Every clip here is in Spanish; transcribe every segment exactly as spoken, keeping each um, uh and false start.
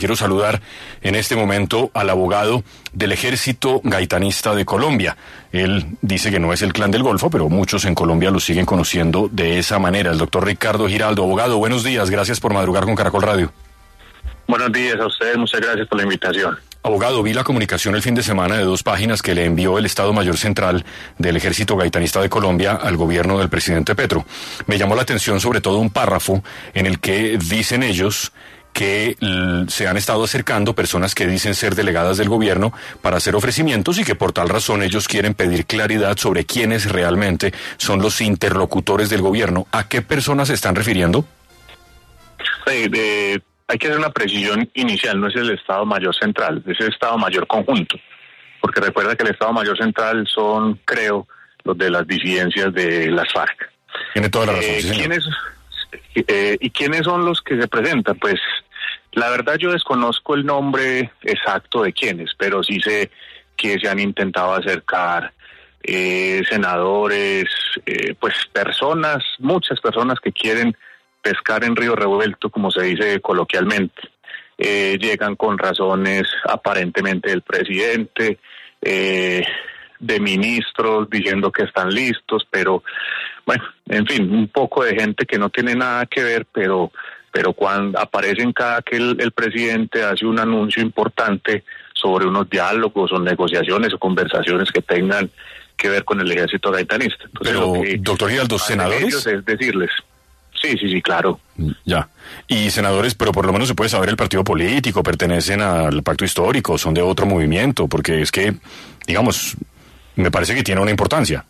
Quiero saludar en este momento al abogado del Ejército Gaitanista de Colombia. Él dice que no es el Clan del Golfo, pero muchos en Colombia lo siguen conociendo de esa manera. El doctor Ricardo Giraldo. Abogado, buenos días. Gracias por madrugar con Caracol Radio. Buenos días a ustedes. Muchas gracias por la invitación. Abogado, vi la comunicación el fin de semana de dos páginas que le envió el Estado Mayor Central del Ejército Gaitanista de Colombia al gobierno del presidente Petro. Me llamó la atención sobre todo un párrafo en el que dicen ellos que se han estado acercando personas que dicen ser delegadas del gobierno para hacer ofrecimientos y que por tal razón ellos quieren pedir claridad sobre quiénes realmente son los interlocutores del gobierno. ¿A qué personas se están refiriendo? Sí, de, hay que hacer una precisión inicial, no es el Estado Mayor Central, es el Estado Mayor Conjunto, porque recuerda que el Estado Mayor Central son, creo, los de las disidencias de las FARC. Tiene toda la razón, eh, sí, señor. ¿quiénes, eh, ¿Y quiénes son los que se presentan? Pues la verdad yo desconozco el nombre exacto de quiénes, pero sí sé que se han intentado acercar eh, senadores, eh, pues personas, muchas personas que quieren pescar en río revuelto, como se dice coloquialmente. Eh, llegan con razones aparentemente del presidente, eh, de ministros diciendo que están listos, pero bueno, en fin, un poco de gente que no tiene nada que ver, pero pero cuando aparecen cada que el, el presidente hace un anuncio importante sobre unos diálogos o negociaciones o conversaciones que tengan que ver con el ejército gaitanista. Entonces, pero, lo que doctor Giraldo, ¿senadores? Es decirles, sí, sí, sí, claro. Ya. Y senadores, pero por lo menos se puede saber el partido político, pertenecen al pacto histórico, son de otro movimiento, porque es que, digamos, me parece que tiene una importancia.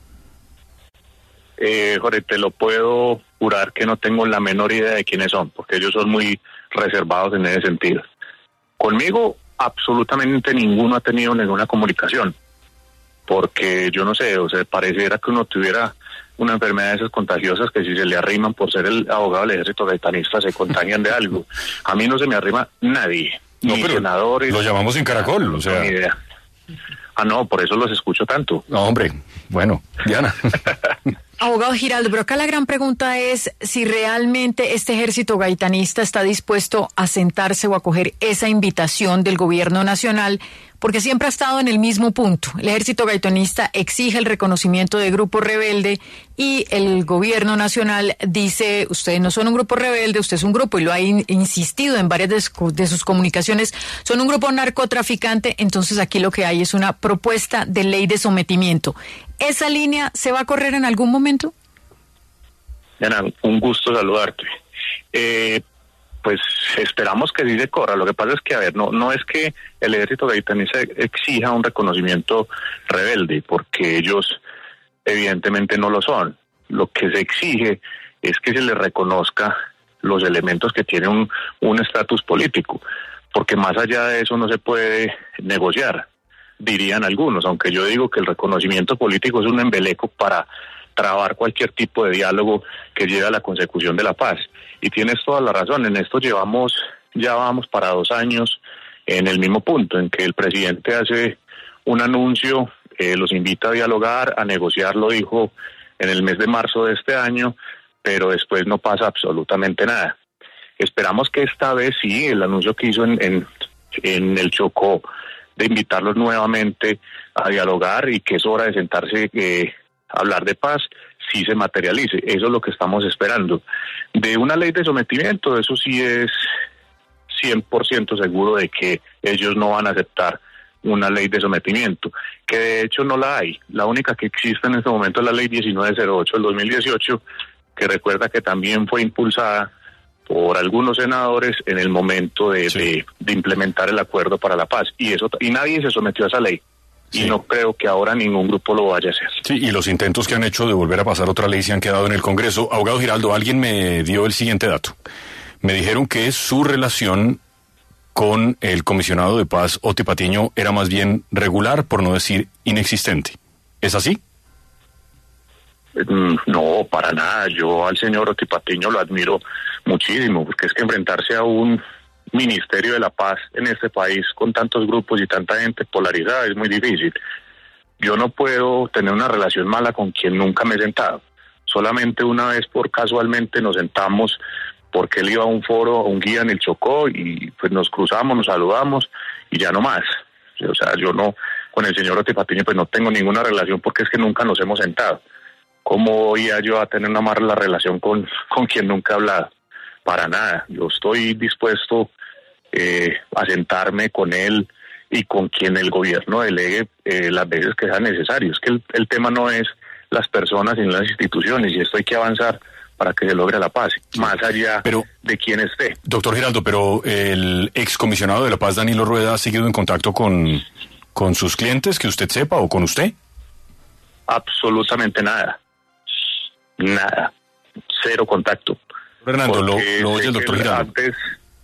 Eh, Jorge, te lo puedo jurar que no tengo la menor idea de quiénes son, porque ellos son muy reservados en ese sentido. Conmigo, absolutamente ninguno ha tenido ninguna comunicación, porque yo no sé, o sea, pareciera que uno tuviera una enfermedad de esas contagiosas que si se le arriman por ser el abogado del ejército gaitanista se contagian de algo. A mí no se me arrima nadie, no, ni pero senadores. Lo llamamos en Caracol, o sea. Ni idea. Ah, no, por eso los escucho tanto. No, hombre, bueno, Diana. Abogado Giraldo, pero acá la gran pregunta es si realmente este ejército gaitanista está dispuesto a sentarse o a acoger esa invitación del gobierno nacional, porque siempre ha estado en el mismo punto. El ejército gaitanista exige el reconocimiento de grupo rebelde y el gobierno nacional dice, ustedes no son un grupo rebelde, usted es un grupo, y lo ha in- insistido en varias de, su- de sus comunicaciones, son un grupo narcotraficante. Entonces aquí lo que hay es una propuesta de ley de sometimiento. ¿Esa línea se va a correr en algún momento? Diana, un gusto saludarte. Eh, pues esperamos que sí se corra. Lo que pasa es que, a ver, no no es que el ejército gaitanista exija un reconocimiento rebelde, porque ellos evidentemente no lo son. Lo que se exige es que se les reconozca los elementos que tienen un un estatus político, porque más allá de eso no se puede negociar, dirían algunos, aunque yo digo que el reconocimiento político es un embeleco para trabar cualquier tipo de diálogo que lleve a la consecución de la paz. Y tienes toda la razón, en esto llevamos, ya vamos para dos años en el mismo punto, en que el presidente hace un anuncio, eh, los invita a dialogar, a negociar, lo dijo en el mes de marzo de este año, pero después no pasa absolutamente nada. Esperamos que esta vez sí, el anuncio que hizo en, en, en el Chocó, de invitarlos nuevamente a dialogar y que es hora de sentarse eh, a hablar de paz, sí se materialice. Eso es lo que estamos esperando. De una ley de sometimiento, eso sí es cien por ciento seguro de que ellos no van a aceptar una ley de sometimiento, que de hecho no la hay. La única que existe en este momento es la ley diecinueve cero ocho del dos mil dieciocho, que recuerda que también fue impulsada por algunos senadores en el momento de, sí. de, de implementar el acuerdo para la paz, y eso y nadie se sometió a esa ley, sí. Y no creo que ahora ningún grupo lo vaya a hacer. Sí, y los intentos que han hecho de volver a pasar otra ley se han quedado en el Congreso. Abogado Giraldo, alguien me dio el siguiente dato. Me dijeron que su relación con el comisionado de paz, Oti Patiño, era más bien regular, por no decir inexistente. ¿Es así? No, para nada. Yo al señor Oti Patiño lo admiro muchísimo, porque es que enfrentarse a un ministerio de la paz en este país con tantos grupos y tanta gente polarizada es muy difícil. Yo no puedo tener una relación mala con quien nunca me he sentado. Solamente una vez por casualmente nos sentamos porque él iba a un foro, a un guía en el Chocó, y pues nos cruzamos, nos saludamos, y ya no más. O sea, yo no, con el señor Oti Patiño pues no tengo ninguna relación, porque es que nunca nos hemos sentado. ¿Cómo iba yo a tener una mala relación con, con quien nunca he hablado? Para nada. Yo estoy dispuesto eh, a sentarme con él y con quien el gobierno delegue eh, las veces que sea necesario. Es que el, el tema no es las personas sino las instituciones, y esto hay que avanzar para que se logre la paz, más allá pero, de quien esté. Doctor Giraldo, pero el excomisionado de la paz, Danilo Rueda, ¿ha seguido en contacto con, con sus clientes, que usted sepa, o con usted? Absolutamente nada. Nada. Cero contacto. Fernando, lo, lo oye el doctor Giraldo. Antes...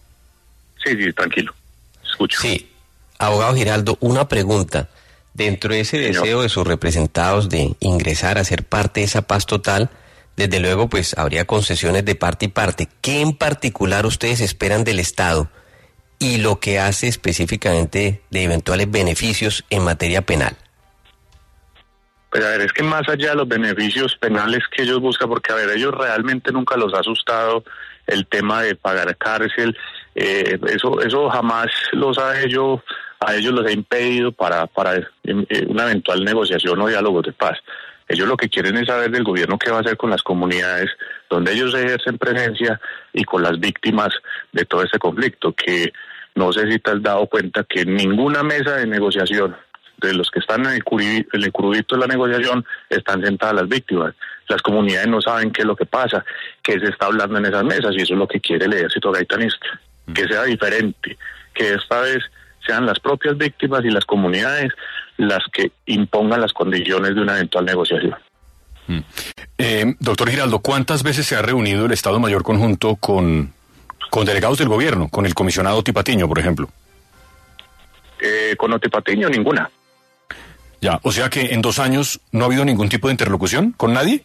Sí, sí, tranquilo. Escucho. Sí. Abogado Giraldo, una pregunta. Dentro de ese Señor. deseo de sus representados de ingresar a ser parte de esa paz total, desde luego pues habría concesiones de parte y parte. ¿Qué en particular ustedes esperan del Estado y lo que hace específicamente de eventuales beneficios en materia penal? Pues a ver, es que más allá de los beneficios penales que ellos buscan, porque a ver, ellos realmente nunca los ha asustado el tema de pagar cárcel, eh, eso eso jamás los ha hecho, a ellos los ha impedido para, para eh, una eventual negociación o diálogos de paz. Ellos lo que quieren es saber del gobierno qué va a hacer con las comunidades donde ellos ejercen presencia y con las víctimas de todo este conflicto, que no sé si te has dado cuenta que en ninguna mesa de negociación de los que están en el, curibito, en el curubito de la negociación están sentadas las víctimas. Las comunidades no saben qué es lo que pasa, qué se está hablando en esas mesas, y eso es lo que quiere el ejército gaitanista, mm. que sea diferente, que esta vez sean las propias víctimas y las comunidades las que impongan las condiciones de una eventual negociación. Mm. Eh, doctor Giraldo, ¿cuántas veces se ha reunido el Estado Mayor Conjunto con, con delegados del gobierno, con el comisionado Oti Patiño, por ejemplo? Eh, con Oti Patiño, ninguna. Ya, o sea que en dos años no ha habido ningún tipo de interlocución con nadie.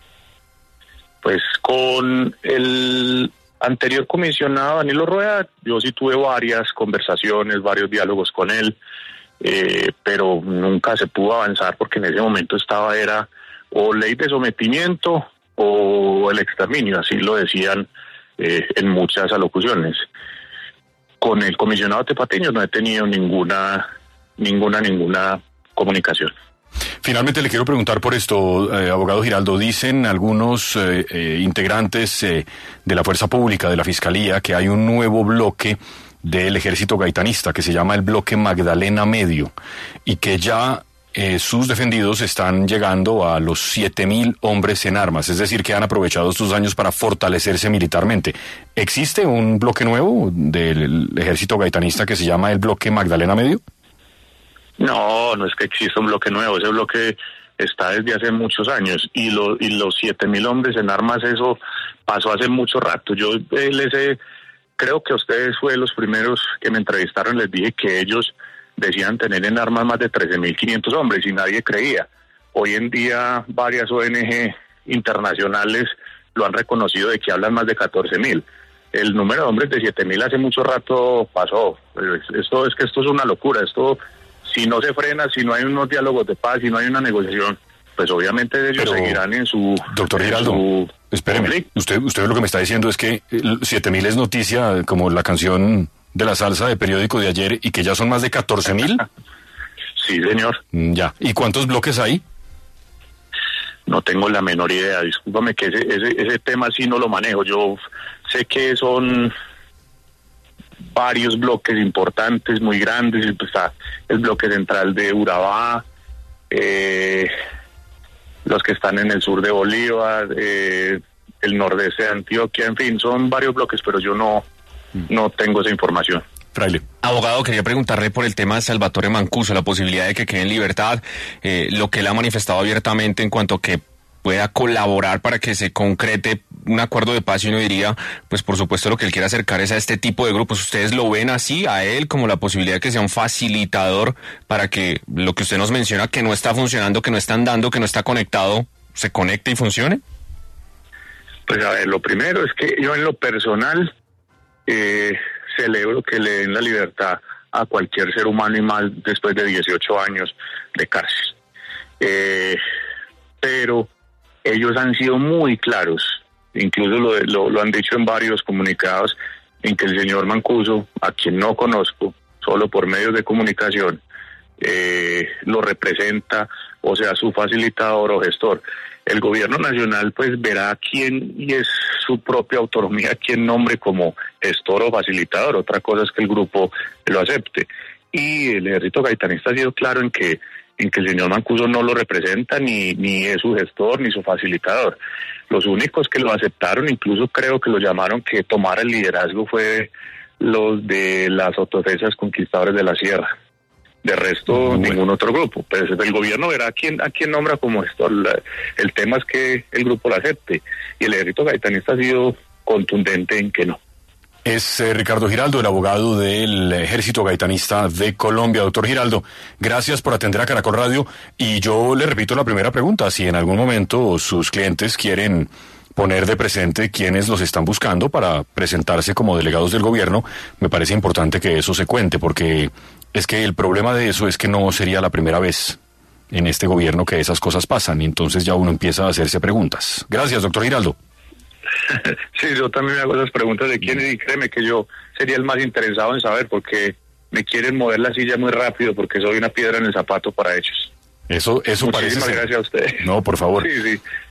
Pues con el anterior comisionado Danilo Rueda, yo sí tuve varias conversaciones, varios diálogos con él, eh, pero nunca se pudo avanzar porque en ese momento estaba era o ley de sometimiento o el exterminio, así lo decían eh, en muchas alocuciones. Con el comisionado Oti Patiño no he tenido ninguna, ninguna, ninguna comunicación. Finalmente le quiero preguntar por esto, eh, abogado Giraldo. Dicen algunos eh, eh, integrantes eh, de la Fuerza Pública, de la Fiscalía, que hay un nuevo bloque del Ejército Gaitanista que se llama el Bloque Magdalena Medio, y que ya eh, sus defendidos están llegando a los siete mil hombres en armas, es decir, que han aprovechado estos años para fortalecerse militarmente. ¿Existe un bloque nuevo del Ejército Gaitanista que se llama el Bloque Magdalena Medio? No, no es que exista un bloque nuevo, ese bloque está desde hace muchos años, y, lo, y los siete mil hombres en armas, eso pasó hace mucho rato. Yo eh, les he, creo que ustedes fue los primeros que me entrevistaron, les dije que ellos decían tener en armas más de trece mil quinientos hombres y nadie creía. Hoy en día varias O N G internacionales lo han reconocido, de que hablan más de catorce mil. El número de hombres de siete mil hace mucho rato pasó. Esto es que esto es una locura, esto... Si no se frena, si no hay unos diálogos de paz, si no hay una negociación, pues obviamente ellos Pero, seguirán en su... Doctor Giraldo, espéreme, usted, usted lo que me está diciendo es que siete mil es noticia, como la canción de la salsa de periódico de ayer, y que ya son más de catorce mil. Sí, señor. Ya. ¿Y cuántos bloques hay? No tengo la menor idea, discúlpame que ese, ese, ese tema sí no lo manejo. Yo sé que son varios bloques importantes, muy grandes. Está el bloque central de Urabá, eh, los que están en el sur de Bolívar, eh, el nordeste de Antioquia, en fin, son varios bloques, pero yo no, no tengo esa información. Fraile. Abogado, quería preguntarle por el tema de Salvatore Mancuso, la posibilidad de que quede en libertad, eh, lo que él ha manifestado abiertamente en cuanto a que pueda colaborar para que se concrete un acuerdo de paz, y uno diría, pues por supuesto lo que él quiere acercar es a este tipo de grupos. ¿Ustedes lo ven así, a él, como la posibilidad de que sea un facilitador para que lo que usted nos menciona, que no está funcionando, que no está andando, que no está conectado, se conecte y funcione? Pues a ver, lo primero es que yo en lo personal eh, celebro que le den la libertad a cualquier ser humano, y más después de dieciocho años de cárcel. Eh, pero ellos han sido muy claros incluso lo, lo, lo han dicho en varios comunicados, en que el señor Mancuso, a quien no conozco, solo por medios de comunicación, eh, lo representa, o sea, su facilitador o gestor. El gobierno nacional pues verá quién, y es su propia autonomía, quién nombre como gestor o facilitador. Otra cosa es que el grupo lo acepte. Y el ejército gaitanista ha sido claro en que en que el señor Mancuso no lo representa, ni, ni es su gestor, ni su facilitador. Los únicos que lo aceptaron, incluso creo que lo llamaron que tomara el liderazgo, fue los de las autodefensas conquistadores de la sierra. De resto, bueno, ningún otro grupo. Pues el gobierno verá a quién, a quién nombra como gestor. La, el tema es que el grupo lo acepte. Y el ejército gaitanista ha sido contundente en que no. Es eh, Ricardo Giraldo, el abogado del Ejército Gaitanista de Colombia. Doctor Giraldo, gracias por atender a Caracol Radio. Y yo le repito la primera pregunta. Si en algún momento sus clientes quieren poner de presente quiénes los están buscando para presentarse como delegados del gobierno, me parece importante que eso se cuente, porque es que el problema de eso es que no sería la primera vez en este gobierno que esas cosas pasan, y entonces ya uno empieza a hacerse preguntas. Gracias, doctor Giraldo. Sí, yo también me hago esas preguntas de quiénes, y créeme que yo sería el más interesado en saber, porque me quieren mover la silla muy rápido, porque soy una piedra en el zapato para ellos. Eso, eso parece Muchísimas ser. gracias a usted. No, por favor. Sí, sí.